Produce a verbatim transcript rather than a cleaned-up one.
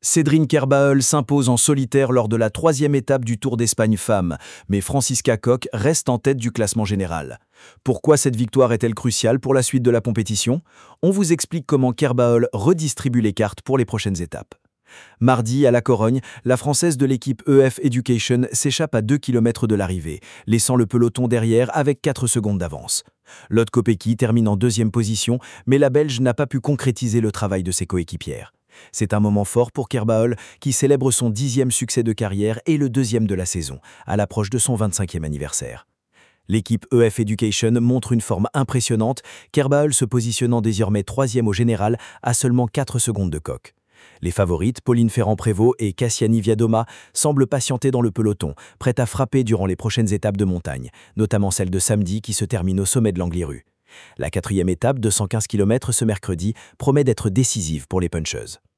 Cédrine Kerbael s'impose en solitaire lors de la troisième étape du Tour d'Espagne Femmes, mais Franziska Koch reste en tête du classement général. Pourquoi cette victoire est-elle cruciale pour la suite de la compétition? On vous explique comment Kerbael redistribue les cartes pour les prochaines étapes. Mardi, à La Corogne, la Française de l'équipe E F Education s'échappe à deux kilomètres de l'arrivée, laissant le peloton derrière avec quatre secondes d'avance. Lotte Kopecky termine en deuxième position, mais la Belge n'a pas pu concrétiser le travail de ses coéquipières. C'est un moment fort pour Kerbael, qui célèbre son dixième succès de carrière et le deuxième de la saison, à l'approche de son vingt-cinquième anniversaire. L'équipe E F Education montre une forme impressionnante, Kerbael se positionnant désormais troisième au général à seulement quatre secondes de Koch. Les favorites, Pauline Ferrand-Prévot et Kassiani Viadoma, semblent patienter dans le peloton, prêtes à frapper durant les prochaines étapes de montagne, notamment celle de samedi qui se termine au sommet de l'Angliru. La quatrième étape de cent quinze kilomètres ce mercredi promet d'être décisive pour les puncheuses.